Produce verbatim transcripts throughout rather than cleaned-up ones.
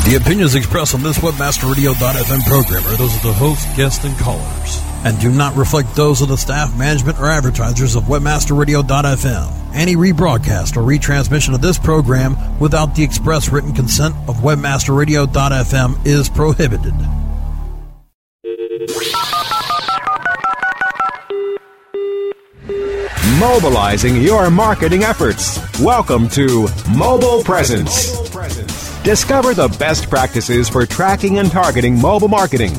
The opinions expressed on this Webmaster Radio dot f m program are those of the host, guests, and callers, and do not reflect those of the staff, management, or advertisers of Webmaster Radio dot f m. Any rebroadcast or retransmission of this program without the express written consent of Webmaster Radio dot f m is prohibited. Mobilizing your marketing efforts. Welcome to Mobile Presence. Discover the best practices for tracking and targeting mobile marketing.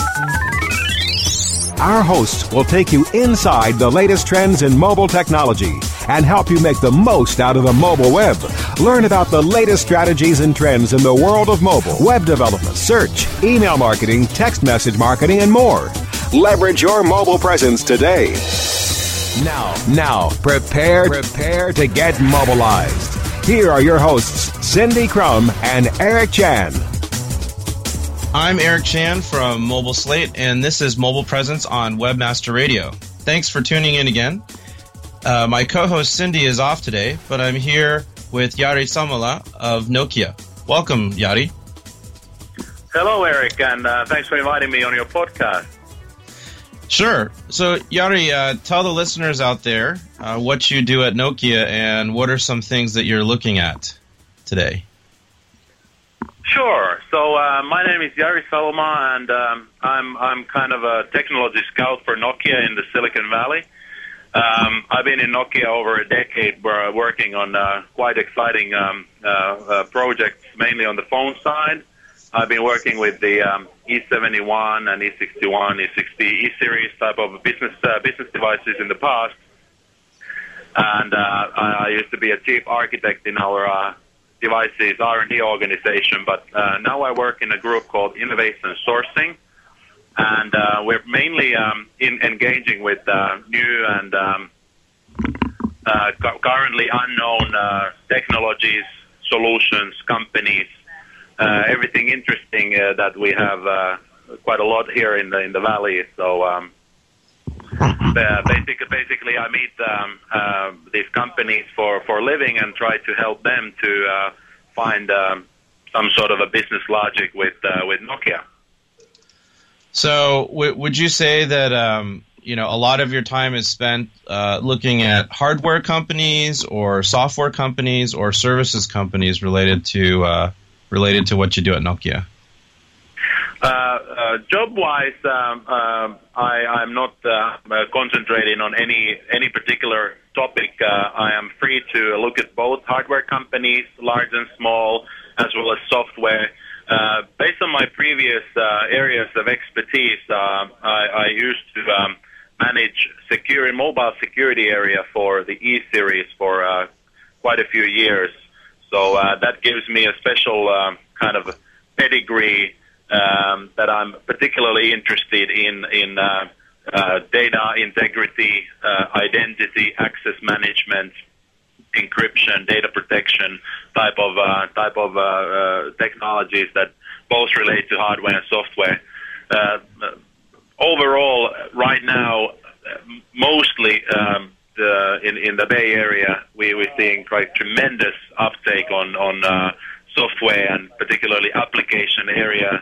Our hosts will take you inside the latest trends in mobile technology and help you make the most out of the mobile web. Learn about the latest strategies and trends in the world of mobile, web development, search, email marketing, text message marketing, and more. Leverage your mobile presence today. Now, now, prepare, prepare to get mobilized. Here are your hosts, Cindy Crum and Eric Chan. I'm Eric Chan from Mobile Slate, and this is Mobile Presence on Webmaster Radio. Thanks for tuning in again. Uh, my co-host Cindy is off today, but I'm here with Jari Samala of Nokia. Welcome, Jari. Hello, Eric, and uh, thanks for inviting me on your podcast. Sure. So, Jari, uh, tell the listeners out there uh, what you do at Nokia and what are some things that you're looking at today. Sure. So, uh, my name is Jari Saloma, and um, I'm I'm kind of a technology scout for Nokia in the Silicon Valley. Um, I've been in Nokia over a decade, uh, working on uh, quite exciting um, uh, uh, projects, mainly on the phone side. I've been working with the um, E seventy-one and E sixty-one, E sixty, E-series type of business uh, business devices in the past. And uh, I used to be a chief architect in our uh, devices R and D organization, but uh, now I work in a group called Innovation Sourcing. And uh, we're mainly um, in engaging with uh, new and um, uh, currently unknown uh, technologies, solutions, companies, Uh, everything interesting uh, that we have uh, quite a lot here in the in the valley. So um, uh, basically, basically, I meet um, uh, these companies for, for a living and try to help them to uh, find um, some sort of a business logic with uh, with Nokia. So, w- would you say that um, you know a lot of your time is spent uh, looking at hardware companies or software companies or services companies related to uh, related to what you do at Nokia? Uh, uh, job-wise, um, um, I, I'm not uh, uh, concentrating on any any particular topic. Uh, I am free to look at both hardware companies, large and small, as well as software. Uh, based on my previous uh, areas of expertise, uh, I, I used to um, manage secure mobile security area for the E-series for uh, quite a few years. So uh, that gives me a special um, kind of pedigree um, that I'm particularly interested in in uh, uh, data integrity, uh, identity, access management, encryption, data protection type of uh, type of uh, uh, technologies that both relate to hardware and software. Uh, overall, right now, mostly. Um, The, in, in the Bay Area, we, we're seeing quite tremendous uptake on, on uh, software and particularly application area.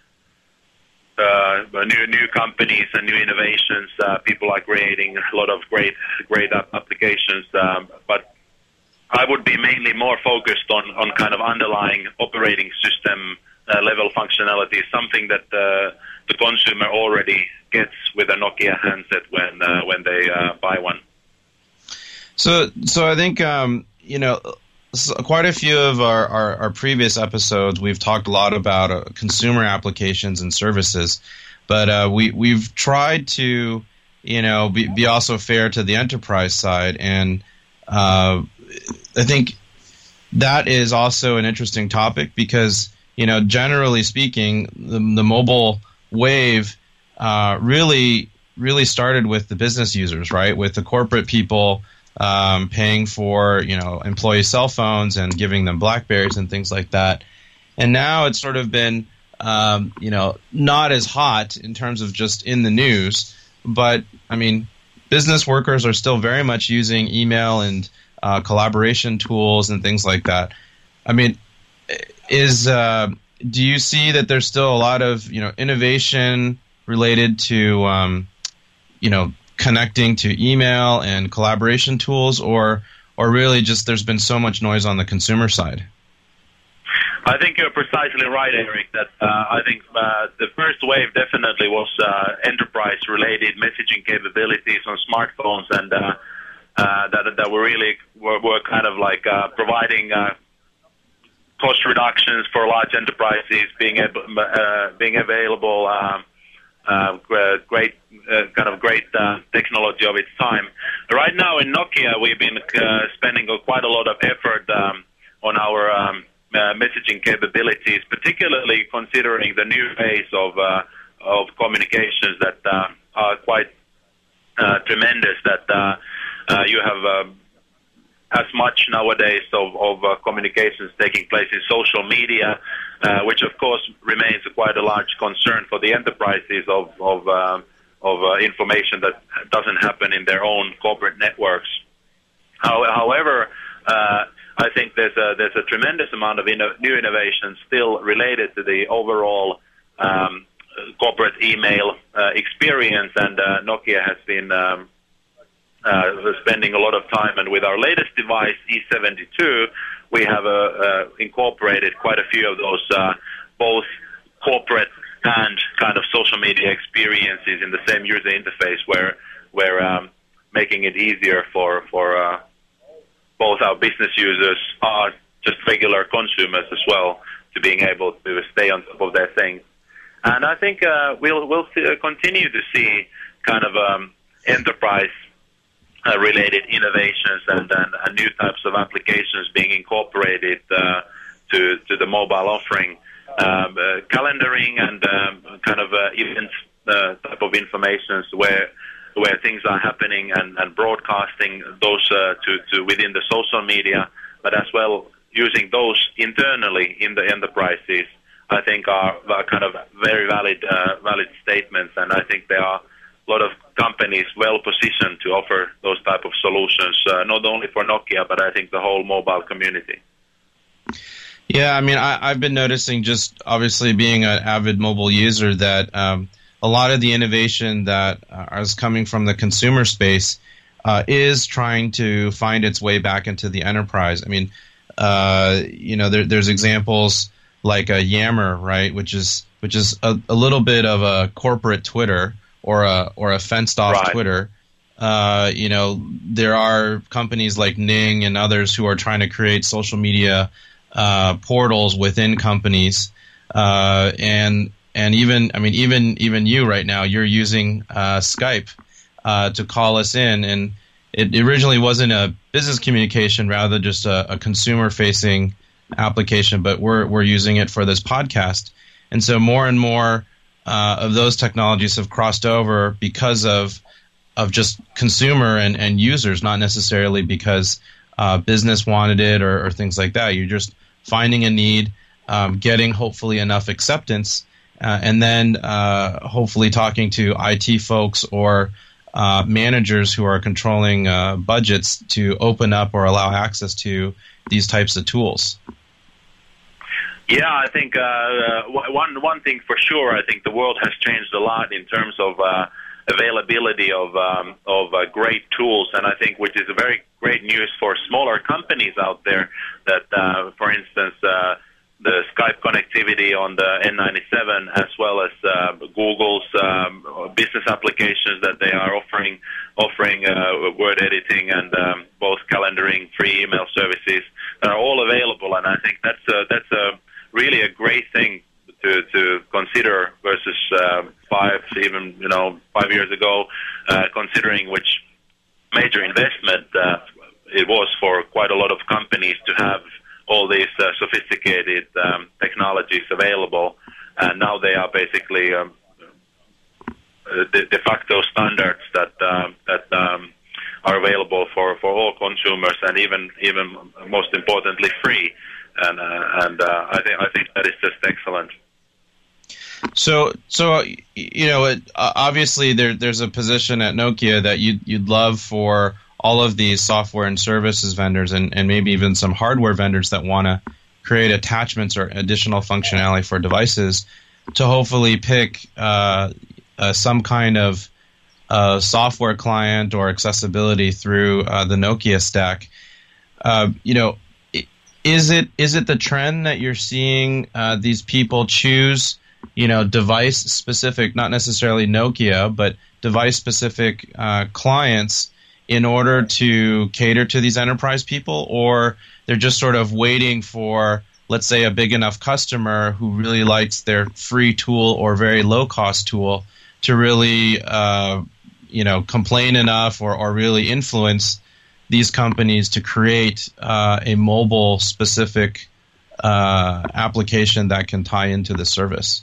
Uh, new new companies and new innovations. Uh, people are creating a lot of great great applications. Um, but I would be mainly more focused on, on kind of underlying operating system uh, level functionality, something that uh, the consumer already gets with a Nokia handset when uh, when they uh, buy one. So, so I think um, you know, so quite a few of our, our, our previous episodes, we've talked a lot about uh, consumer applications and services, but uh, we we've tried to, you know, be, be also fair to the enterprise side, and uh, I think that is also an interesting topic because, you know, generally speaking, the, the mobile wave uh, really really started with the business users, right, with the corporate people. Um, paying for, you know, employee cell phones and giving them BlackBerries and things like that. And now it's sort of been, um, you know, not as hot in terms of just in the news. But, I mean, business workers are still very much using email and uh, collaboration tools and things like that. I mean, is uh, do you see that there's still a lot of, you know, innovation related to, um, you know, connecting to email and collaboration tools, or or really just there's been so much noise on the consumer side? I think you're precisely right, Eric, that uh, I think uh, the first wave definitely was uh, enterprise-related messaging capabilities on smartphones, and uh, uh, that, that were really were, were kind of like uh, providing uh, cost reductions for large enterprises, being able, uh, being available, um, uh, great uh, kind of great uh, technology of its time. Right now in Nokia, we've been uh, spending quite a lot of effort um, on our um, Uh, messaging capabilities, particularly considering the new ways of uh, of communications that uh, are quite uh, tremendous. That uh, uh, you have uh, as much nowadays of, of uh, communications taking place in social media, uh, which of course remains quite a large concern for the enterprises of of, uh, of uh, information that doesn't happen in their own corporate networks. How, however. Uh, I think there's a there's a tremendous amount of inno- new innovations still related to the overall um, corporate email uh, experience, and uh, Nokia has been um, uh, spending a lot of time. And with our latest device, E seventy-two, we have uh, uh, incorporated quite a few of those uh, both corporate and kind of social media experiences in the same user interface, where where um, making it easier for for uh, both our business users are just regular consumers as well, to being able to stay on top of their things. And I think uh, we'll we'll see, uh, continue to see kind of um, enterprise-related uh, innovations and, and, and new types of applications being incorporated uh, to to the mobile offering. Um, uh, calendaring and um, kind of uh, event uh, type of informations where. where things are happening, and, and broadcasting those uh, to, to within the social media, but as well using those internally in the enterprises, I think are, are kind of very valid uh, valid statements, and I think there are a lot of companies well positioned to offer those type of solutions, uh, not only for Nokia, but I think the whole mobile community. Yeah, I mean, I, I've been noticing, just obviously being an avid mobile user, that um, a lot of the innovation that uh, is coming from the consumer space uh, is trying to find its way back into the enterprise. I mean, uh, you know, there, there's examples like a Yammer, right, which is which is a, a little bit of a corporate Twitter or a or a fenced off right. Twitter. Uh, you know, there are companies like Ning and others who are trying to create social media uh, portals within companies, uh, and And even, I mean, even even you right now, you're using uh, Skype uh, to call us in, and it originally wasn't a business communication, rather just a, a consumer-facing application. But we're we're using it for this podcast, and so more and more uh, of those technologies have crossed over because of of just consumer and, and users, not necessarily because uh, business wanted it or, or things like that. You're just finding a need, um, getting hopefully enough acceptance. Uh, and then uh, hopefully talking to I T folks or uh, managers who are controlling uh, budgets to open up or allow access to these types of tools. Yeah, I think uh, one one thing for sure, I think the world has changed a lot in terms of uh, availability of um, of uh, great tools, and I think which is a very great news for smaller companies out there. That, uh, for instance. Uh, the Skype connectivity on the N ninety-seven, as well as uh, Google's um, business applications that they are offering, offering uh, word editing and um, both calendaring, free email services that are all available. And I think that's a, that's a really a great thing to to consider versus uh, five, even you know five years ago, uh, considering which major investment uh, it was for quite a lot of companies to have all these uh, sophisticated um, technologies available, and now they are basically um, de, de facto standards that um, that um, are available for, for all consumers, and even even most importantly free. And uh, and uh, I think I think that is just excellent. So so you know, it, uh, obviously there there's a position at Nokia that you you'd love for all of these software and services vendors, and, and maybe even some hardware vendors that want to create attachments or additional functionality for devices to hopefully pick uh, uh, some kind of uh, software client or accessibility through uh, the Nokia stack. Uh, you know, is it is it the trend that you're seeing uh, these people choose, you know, device specific, not necessarily Nokia, but device specific uh, clients in order to cater to these enterprise people, or they're just sort of waiting for, let's say, a big enough customer who really likes their free tool or very low cost tool to really, uh, you know, complain enough or, or really influence these companies to create uh, a mobile specific uh, application that can tie into the service?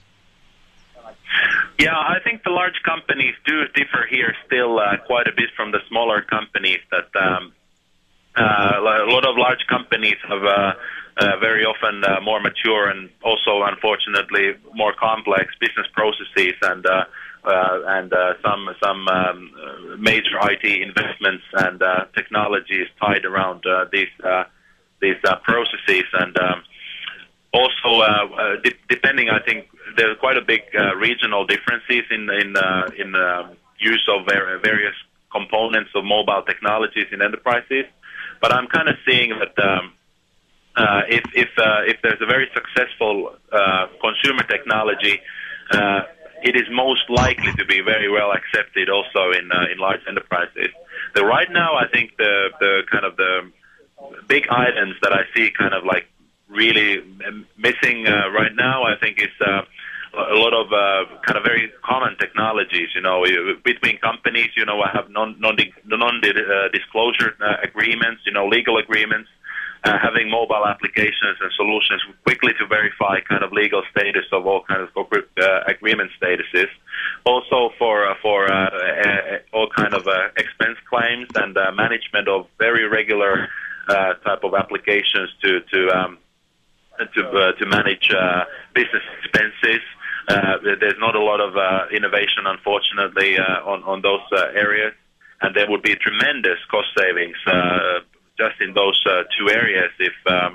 Yeah, I think the large companies do differ here still uh, quite a bit from the smaller companies. That um, uh, a lot of large companies have uh, uh, very often uh, more mature and also, unfortunately, more complex business processes and uh, uh, and uh, some some um, major I T investments and uh, technologies tied around uh, these uh, these uh, processes. And um, also, uh, uh, de- depending, I think there are quite a big uh, regional differences in in uh, in uh, use of ver- various components of mobile technologies in enterprises. But I'm kind of seeing that um, uh, if if uh, if there's a very successful uh, consumer technology, uh, it is most likely to be very well accepted also in uh, in large enterprises. So right now, I think the the kind of the big items that I see kind of like really missing uh, right now, I think is uh, a lot of uh, kind of very common technologies. You know, between companies, you know, I have non non non uh, disclosure uh, agreements, you know, legal agreements, uh, having mobile applications and solutions quickly to verify kind of legal status of all kind of corporate uh, agreement statuses. Also for uh, for uh, uh, all kind of uh, expense claims and uh, management of very regular uh, type of applications to to um, to uh, to manage uh, business expenses. Uh, there's not a lot of uh, innovation, unfortunately, uh, on on those uh, areas, and there would be tremendous cost savings uh, just in those uh, two areas if um,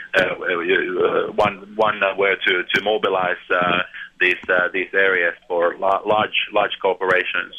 uh, one one uh, were to to mobilize uh, these uh, these areas for la- large large corporations.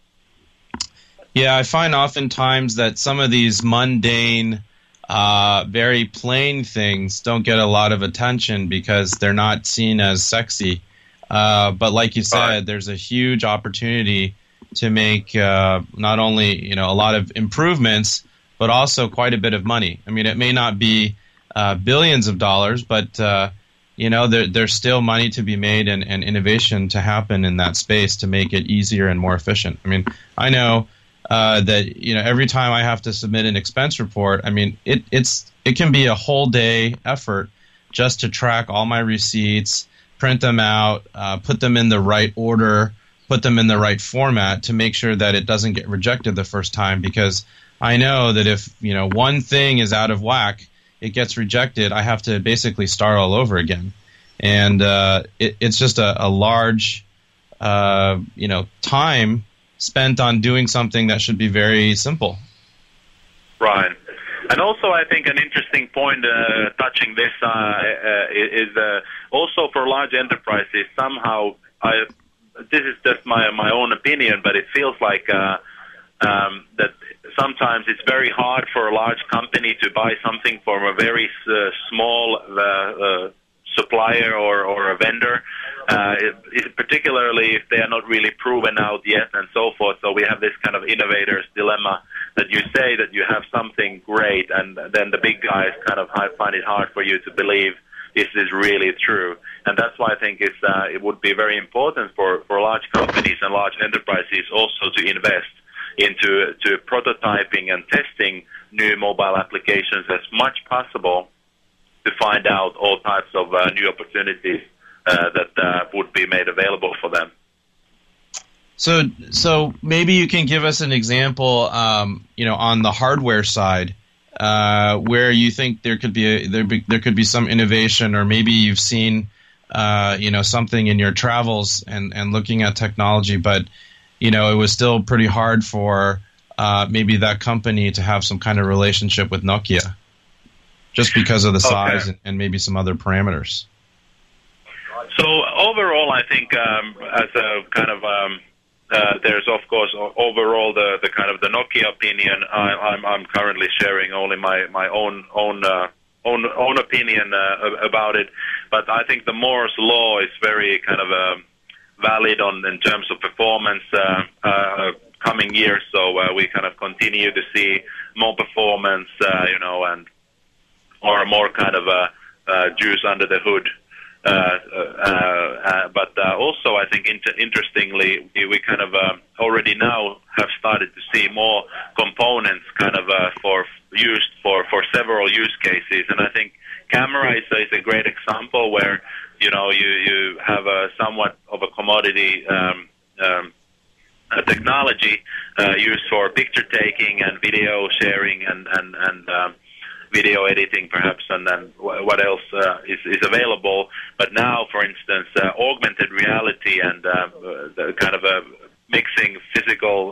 Yeah, I find oftentimes that some of these mundane, Uh, very plain things don't get a lot of attention because they're not seen as sexy. Uh, but like you said, right, there's a huge opportunity to make uh, not only, you know, a lot of improvements, but also quite a bit of money. I mean, it may not be uh, billions of dollars, but uh, you know, there, there's still money to be made and, and innovation to happen in that space to make it easier and more efficient. I mean, I know. Uh, that, you know, every time I have to submit an expense report, I mean, it it's it can be a whole day effort just to track all my receipts, print them out, uh, put them in the right order, put them in the right format to make sure that it doesn't get rejected the first time. Because I know that if, you know, one thing is out of whack, it gets rejected, I have to basically start all over again. And uh, it, it's just a, a large, uh, you know, time spent on doing something that should be very simple. Right. And also I think an interesting point uh, touching this uh, uh, is uh, also for large enterprises, somehow, I, this is just my my own opinion, but it feels like uh, um, that sometimes it's very hard for a large company to buy something from a very uh, small uh, uh, supplier or, or a vendor, uh, it, it, particularly if they are not really proven out yet and so forth. So we have this kind of innovator's dilemma that you say that you have something great, and then the big guys kind of find it hard for you to believe this is really true. And that's why I think it's, uh, it would be very important for, for large companies and large enterprises also to invest into to prototyping and testing new mobile applications as much possible to find out all types of uh, new opportunities uh, that uh, would be made available for them. So, so maybe you can give us an example, um, you know, on the hardware side, uh, where you think there could be a, there be, there could be some innovation, or maybe you've seen, uh, you know, something in your travels and, and looking at technology, but you know, it was still pretty hard for uh, maybe that company to have some kind of relationship with Nokia. just because of the size Okay. and, and maybe some other parameters? So overall, I think um, as a kind of um, uh, there's of course o- overall the, the kind of the Nokia opinion. I, I'm I'm currently sharing only my my own own uh, own own opinion uh, about it. But I think the Moore's law is very kind of um, valid on in terms of performance uh, uh, coming years. So uh, we kind of continue to see more performance, uh, you know, and or more kind of uh, uh, juice under the hood. Uh, uh, uh, but uh, also, I think inter- interestingly, we, we kind of uh, already now have started to see more components kind of uh, for used for, for several use cases, and I think camera is, is a great example where you know you, you have a somewhat of a commodity um, um, a technology uh, used for picture taking and video sharing and and and um, video editing perhaps, and then what else uh, is, is available. But now, for instance, uh, augmented reality and uh, the kind of a mixing physical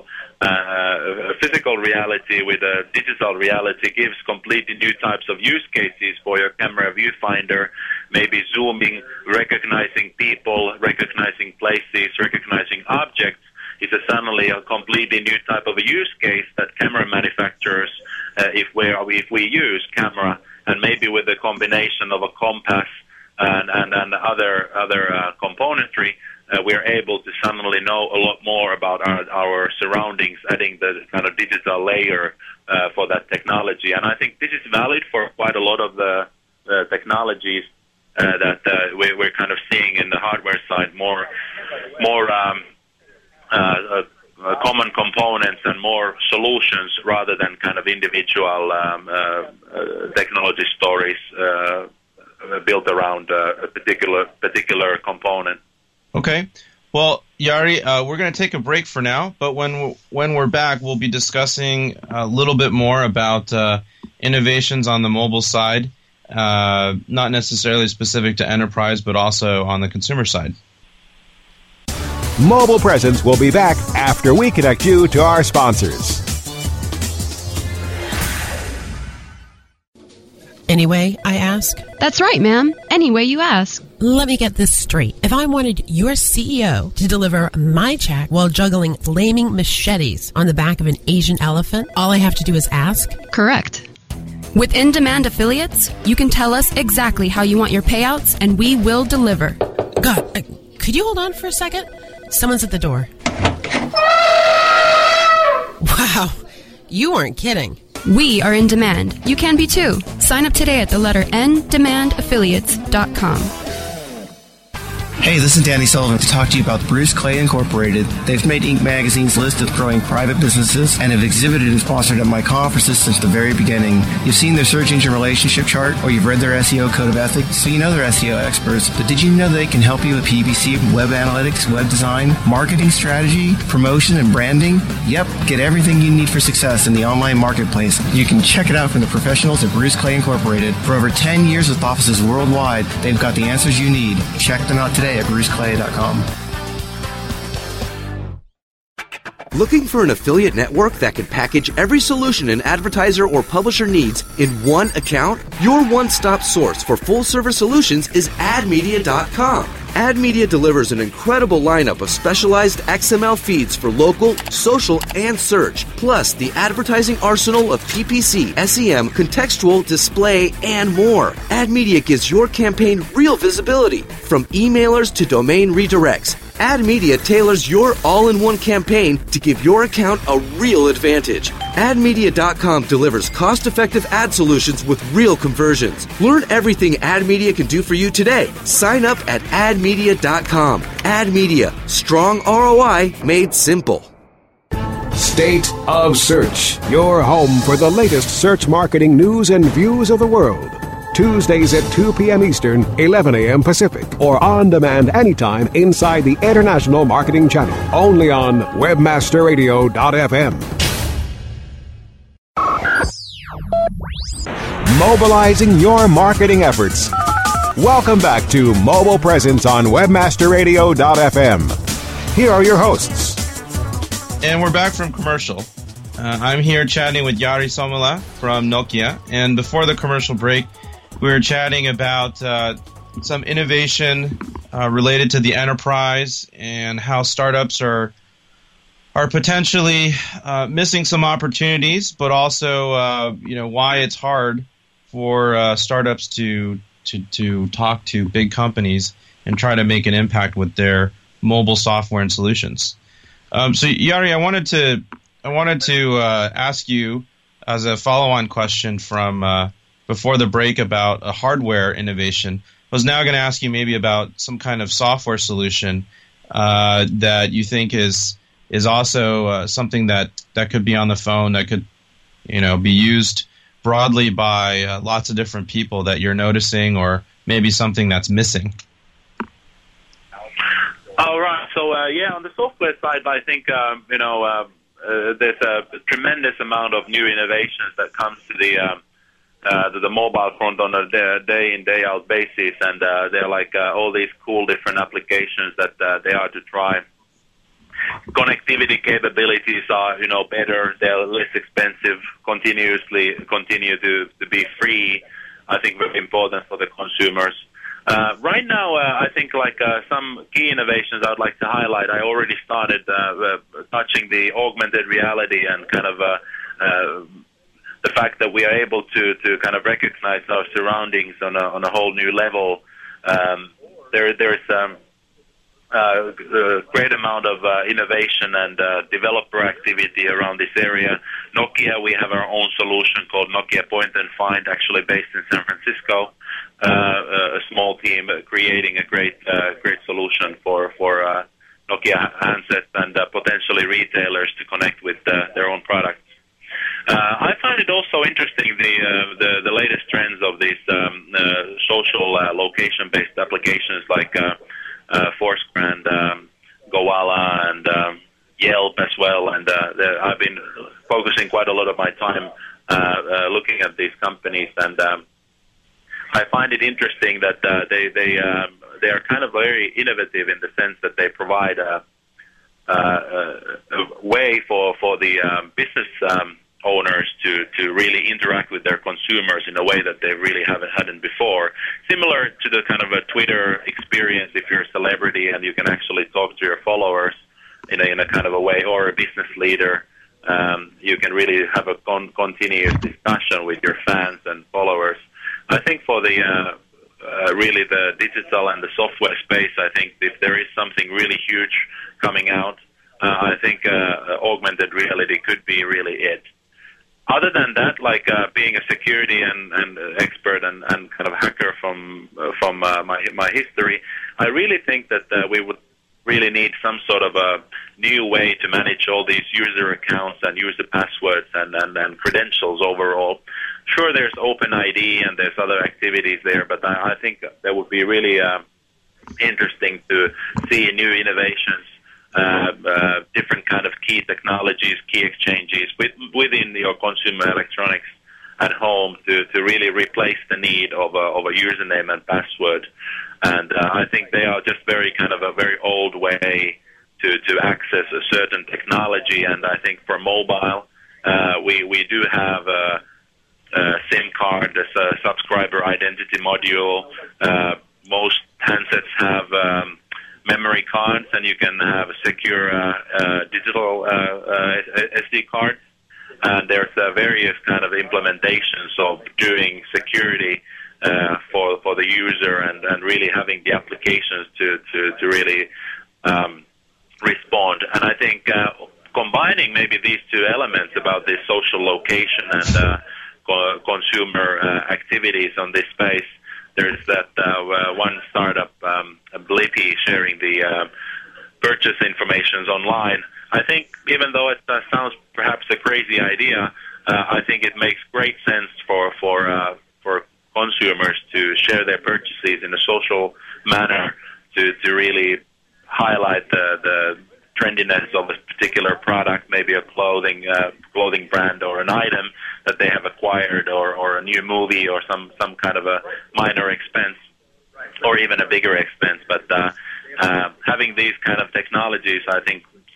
uh, physical reality with a digital reality gives completely new types of use cases for your camera viewfinder, maybe zooming, recognizing people, recognizing places, recognizing objects. Is a suddenly a completely new type of a use case that camera manufacturers, uh, if we if we use camera and maybe with a combination of a compass and and, and other other uh, componentry, uh, we're able to suddenly know a lot more about our our surroundings, adding the kind of digital layer uh, for that technology. And I think this is valid for quite a lot of the uh, technologies uh, that uh, we, we're kind of seeing in the hardware side, more more. Um, Uh, uh, uh, common components and more solutions rather than kind of individual um, uh, uh, technology stories uh, built around uh, a particular particular component. Okay. Well, Jari, uh, we're going to take a break for now, but when we're, when we're back, we'll be discussing a little bit more about uh, innovations on the mobile side, uh, not necessarily specific to enterprise, but also on the consumer side. Mobile Presence will be back after we connect you to our sponsors. Anyway, I ask? That's right, ma'am. Any way you ask. Let me get this straight. If I wanted your C E O to deliver my check while juggling flaming machetes on the back of an Asian elephant, all I have to do is ask? Correct. With in-demand affiliates, you can tell us exactly how you want your payouts, and we will deliver. God, uh, could you hold on for a second? Someone's at the door. Wow, you weren't kidding. We are in demand. You can be too. Sign up today at the letter N demand affiliates dot com. Hey, this is Danny Sullivan to talk to you about Bruce Clay Incorporated. They've made Inc Magazine's list of growing private businesses and have exhibited and sponsored at my conferences since the very beginning. You've seen their search engine relationship chart, or you've read their S E O code of ethics, so you know they're S E O experts. But did you know they can help you with P P C, web analytics, web design, marketing strategy, promotion, and branding? Yep, get everything you need for success in the online marketplace. You can check it out from the professionals at Bruce Clay Incorporated. For over ten years with offices worldwide, they've got the answers you need. Check them out today at bruce clay dot com. Looking for an affiliate network that can package every solution an advertiser or publisher needs in one account? Your one-stop source for full-service solutions is ad media dot com. AdMedia delivers an incredible lineup of specialized X M L feeds for local, social, and search, plus the advertising arsenal of P P C, S E M, contextual, display, and more. AdMedia gives your campaign real visibility, from emailers to domain redirects. AdMedia tailors your all-in-one campaign to give your account a real advantage. ad media dot com delivers cost-effective ad solutions with real conversions. Learn everything AdMedia can do for you today. Sign up at ad media dot com. AdMedia, strong R O I made simple. State of Search, your home for the latest search marketing news and views of the world. Tuesdays at two p.m. Eastern, eleven a.m. Pacific, or on demand anytime inside the International Marketing Channel, only on webmaster radio dot f m. Mobilizing your marketing efforts. Welcome back to Mobile Presence on webmaster radio dot f m. Here are your hosts. And we're back from commercial. Uh, I'm here chatting with Jari Suomela from Nokia. And before the commercial break, we were chatting about uh, some innovation uh, related to the enterprise and how startups are are potentially uh, missing some opportunities, but also uh, you know why it's hard for uh, startups to, to to talk to big companies and try to make an impact with their mobile software and solutions. Um, so Jari, I wanted to I wanted to uh, ask you as a follow-on question from uh, before the break about a hardware innovation. I was now going to ask you maybe about some kind of software solution uh, that you think is is also uh, something that, that could be on the phone, that could, you know, be used broadly by uh, lots of different people that you're noticing, or maybe something that's missing. All right. So uh, yeah, on the software side, I think um, you know uh, uh, there's a tremendous amount of new innovations that comes to the um, uh, to the mobile front on a day in day out basis, and uh, they're like uh, all these cool different applications that uh, they are to try. Connectivity capabilities are, you know, better. They're less expensive. Continuously continue to, to be free. I think very important for the consumers. Uh, right now, uh, I think like uh, some key innovations I'd like to highlight. I already started uh, uh, touching the augmented reality and kind of uh, uh, the fact that we are able to, to kind of recognize our surroundings on a on a whole new level. Um, there there's um, Uh, a great amount of uh, innovation and uh, developer activity around this area. Nokia, we have our own solution called Nokia Point and Find, actually based in San Francisco. Uh, a small team creating a great, uh, great solution for for uh, Nokia handsets and uh, potentially retailers to connect with uh, their own products. Uh, I find it also interesting the uh, the, the latest trends of these um, uh, social uh, location-based applications like. Uh, Uh, Foursquare and um, Gowalla and um, Yelp as well, and uh, I've been focusing quite a lot of my time uh, uh, looking at these companies, and um, I find it interesting that uh, they they um, they are kind of very innovative in the sense that they provide a, a, a way for for the um, business um, owners to, to really interact with their consumers in a way that they really haven't hadn't before. Similar to the kind of a Twitter experience if you're a celebrity and you can actually talk to your followers in a, in a kind of a way, or a business leader. Um, you can really have a con- continuous discussion with your fans and followers. I think for the uh, uh, really the digital and the software space, I think if there is something really huge coming out, uh, I think uh, augmented reality could be really it. Other than that, like uh, being a security and, and expert and, and kind of hacker from uh, from uh, my my history, I really think that uh, we would really need some sort of a new way to manage all these user accounts and user passwords and, and, and credentials overall. Sure, there's OpenID and there's other activities there, but I, I think that would be really uh, interesting to see new innovations. Uh, uh, different kind of key technologies, key exchanges with, within your consumer electronics at home to, to really replace the need of a, of a username and password. And uh, I think they are just very kind of a very old way to, to access a certain technology. And I think for mobile, uh, we, we do have a, a SIM card as a subscriber identity module. Uh, most handsets have um, memory cards, and you can have a secure uh, uh, digital uh, uh, S D cards. And there's uh, various kind of implementations of doing security uh, for for the user, and, and really having the applications to to, to really um, respond. And I think uh, combining maybe these two elements about this social location and uh, co- consumer uh, activities on this space. There's that uh, one startup, um, Blippi, sharing the uh, purchase information online. I think even though it uh, sounds perhaps a crazy idea, uh, I think it makes great sense for for uh, for consumers to share their purchases in a social manner to, to really highlight the, the trendiness of a particular product, maybe a clothing uh, clothing brand or an item that they have acquired, or, or a new movie, or some, some kind of a minor expense, or even a bigger expense. But uh, uh, having these kind of technologies, I think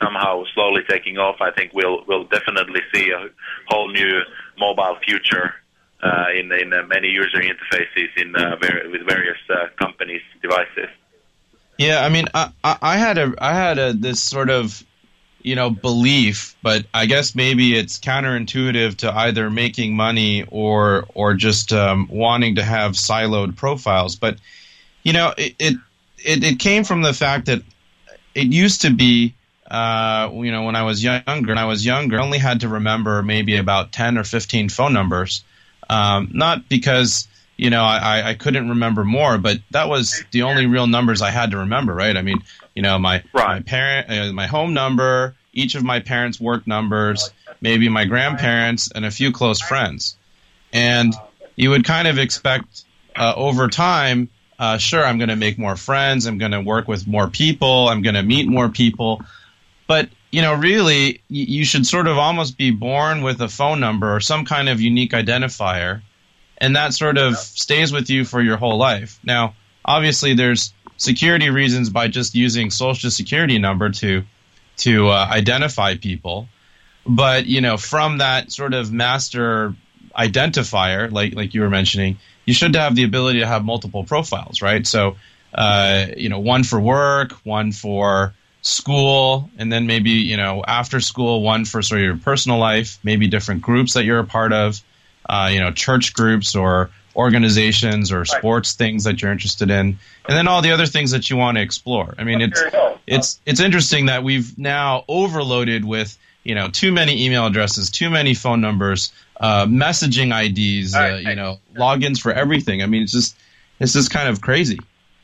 somehow slowly taking off, I think we'll we'll definitely see a whole new mobile future uh, in in uh, many user interfaces in uh, ver- with various uh, companies' devices. Yeah, I mean, I, I had a I had a this sort of you know belief, but I guess maybe it's counterintuitive to either making money or or just um, wanting to have siloed profiles. But you know, it, it it it came from the fact that it used to be, uh, you know, when I was younger, when I was younger, I only had to remember maybe about ten or fifteen phone numbers, um, not because. You know, I, I couldn't remember more, but that was the only real numbers I had to remember, right? I mean, you know, my right. my parent, uh, my home number, each of my parents' work numbers, maybe my grandparents, and a few close friends. And you would kind of expect uh, over time, uh, sure, I'm going to make more friends, I'm going to work with more people, I'm going to meet more people. But, you know, really, you, you should sort of almost be born with a phone number or some kind of unique identifier. And that sort of stays with you for your whole life. Now, obviously, there's security reasons by just using social security number to to uh, identify people. But, you know, from that sort of master identifier, like like you were mentioning, you should have the ability to have multiple profiles, right? So, uh, you know, one for work, one for school, and then maybe, you know, after school, one for sort of your personal life, maybe different groups that you're a part of. Uh, you know, church groups or organizations or sports things that you're interested in, and then all the other things that you want to explore. I mean, it's it's it's interesting that we've now overloaded with, you know, too many email addresses, too many phone numbers, uh, messaging I Ds, uh, you know, logins for everything. I mean, it's just it's just kind of crazy.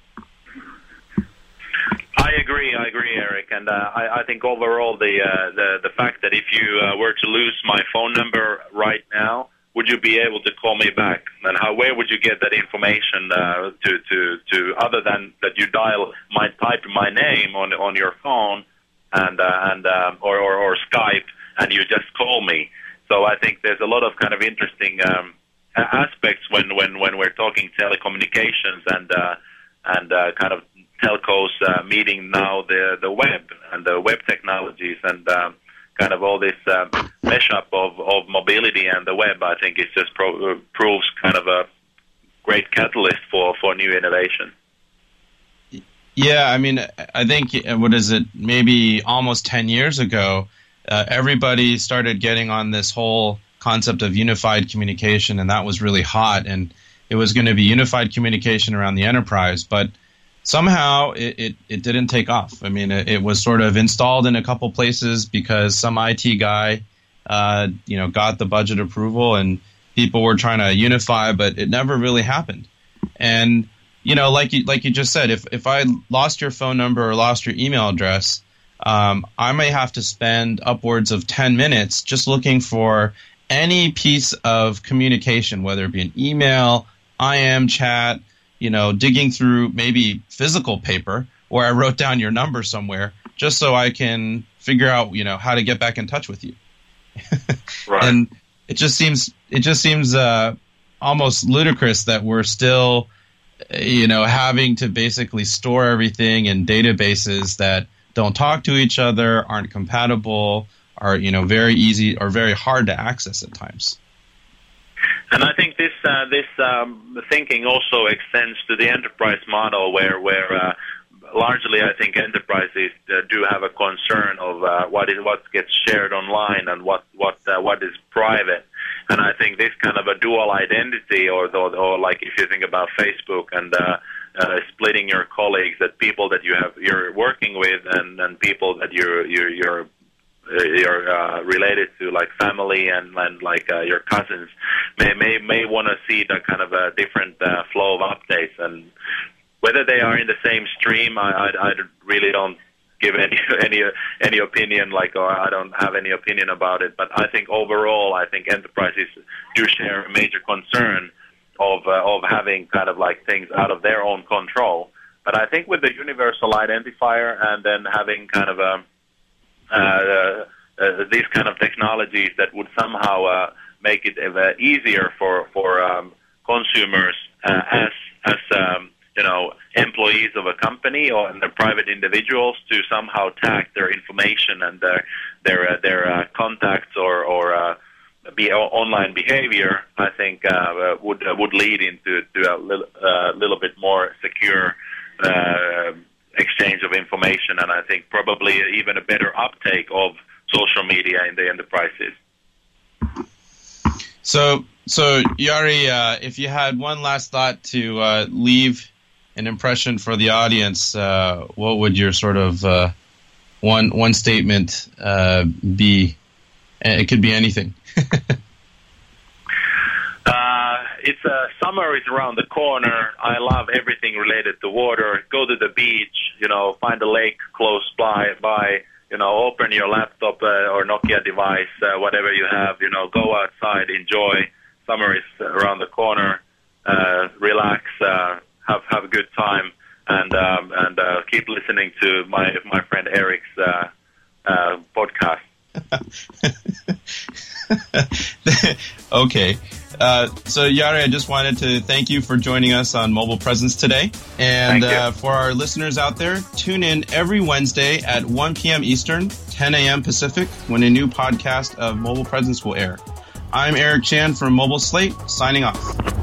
I agree. I agree, Eric, and uh, I, I think overall the uh, the the fact that if you uh, were to lose my phone number right now, would you be able to call me back? And how? Where would you get that information uh, to, to, to other than that you dial, might type my name on on your phone and uh, and uh, or, or or Skype, and you just call me. So I think there's a lot of kind of interesting um, aspects when, when, when we're talking telecommunications and uh, and uh, kind of telcos uh, meeting now the the web and the web technologies and. Um, kind of all this uh, mesh-up of, of mobility and the web, I think it just pro- uh, proves kind of a great catalyst for, for new innovation. Yeah, I mean, I think, what is it, maybe almost ten years ago, uh, everybody started getting on this whole concept of unified communication, and that was really hot, and it was going to be unified communication around the enterprise, but somehow it, it, it didn't take off. I mean, it, it was sort of installed in a couple places because some I T guy, uh, you know, got the budget approval and people were trying to unify, but it never really happened. And, you know, like you, like you just said, if, if I lost your phone number or lost your email address, um, I may have to spend upwards of ten minutes just looking for any piece of communication, whether it be an email, I M chat, you know, digging through maybe physical paper where I wrote down your number somewhere just so I can figure out, you know, how to get back in touch with you. Right. And it just seems it just seems uh, almost ludicrous that we're still, you know, having to basically store everything in databases that don't talk to each other, aren't compatible, are, you know, very easy or very hard to access at times. And I think this uh, this um, thinking also extends to the enterprise model, where where uh, largely I think enterprises uh, do have a concern of uh, what is what gets shared online and what what uh, what is private. And I think this kind of a dual identity, or or, or like if you think about Facebook and uh, uh, splitting your colleagues, that people that you have you're working with and, and people that you're you're, you're you're uh, related to, like family and, and like uh, your cousins, may may may want to see the kind of a different uh, flow of updates, and whether they are in the same stream, I, I, I really don't give any any any opinion, like, or I don't have any opinion about it. But I think overall, I think enterprises do share a major concern of uh, of having kind of like things out of their own control. But I think with the universal identifier and then having kind of a Uh, uh, uh, these kind of technologies that would somehow uh, make it uh, easier for for um, consumers uh, as as um, you know, employees of a company or and their private individuals to somehow tag their information and their their uh, their uh, contacts or or uh, be online behavior, I think uh, would uh, would lead into to a little, uh, little bit more secure uh, exchange of information, and I think probably even a better uptake of social media in the enterprises. So, so Jari, uh, if you had one last thought to uh, leave an impression for the audience, uh, what would your sort of uh, one one statement uh, be? It could be anything. uh, it's uh, summer is around the corner. I love everything related to water. Go to the beach, you know, find a lake close by. by you know, open your laptop uh, or Nokia device, uh, whatever you have. You know, go outside, enjoy. Summer is around the corner. Uh, relax, uh, have have a good time, and um, and uh, keep listening to my my friend Eric's uh, uh, podcast. Okay. Uh, so, Jari, I just wanted to thank you for joining us on Mobile Presence today. And uh, for our listeners out there, tune in every Wednesday at one p.m. Eastern, ten a.m. Pacific, when a new podcast of Mobile Presence will air. I'm Eric Chan from Mobile Slate, signing off.